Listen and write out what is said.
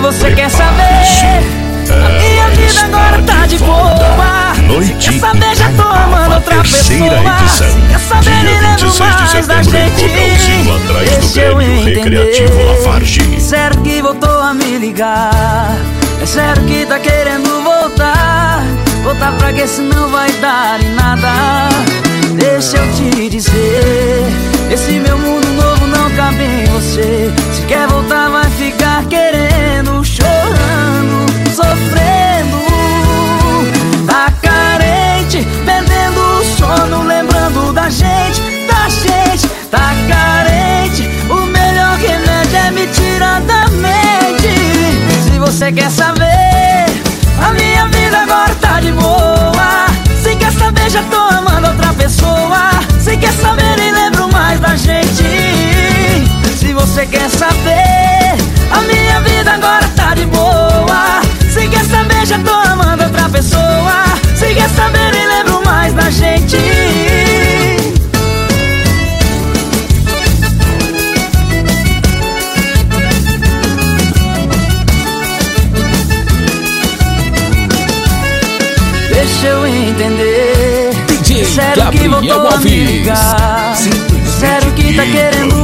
você quer saber, a minha vida agora tá de boa. Se quer saber, já tô amando outra pessoa. Se quer saber, me lembro mais da gente. Deixa eu entender. Sério que voltou a me ligar? É sério que tá querendo voltar? Voltar pra que senão vai dar em nada. Deixa eu te dizer, esse meu mundo novo não cabe em você. Se quer voltar vai ficar querendo, chorando, sofrendo. Tá carente, perdendo o sono, lembrando da gente, tá carente, o melhor remédio é me tirar da mente. Se você quer saber, a minha vida agora tá de boa. Se quer saber, já tô amando outra pessoa. Se quer saber, nem lembro mais da gente. Se você quer saber, a minha vida agora tá de boa. Se quer saber, já tô amando outra pessoa. Se quer saber, nem lembro mais da gente. Deixa eu entender. Sério que voltou a me ligar? Sério que tá querendo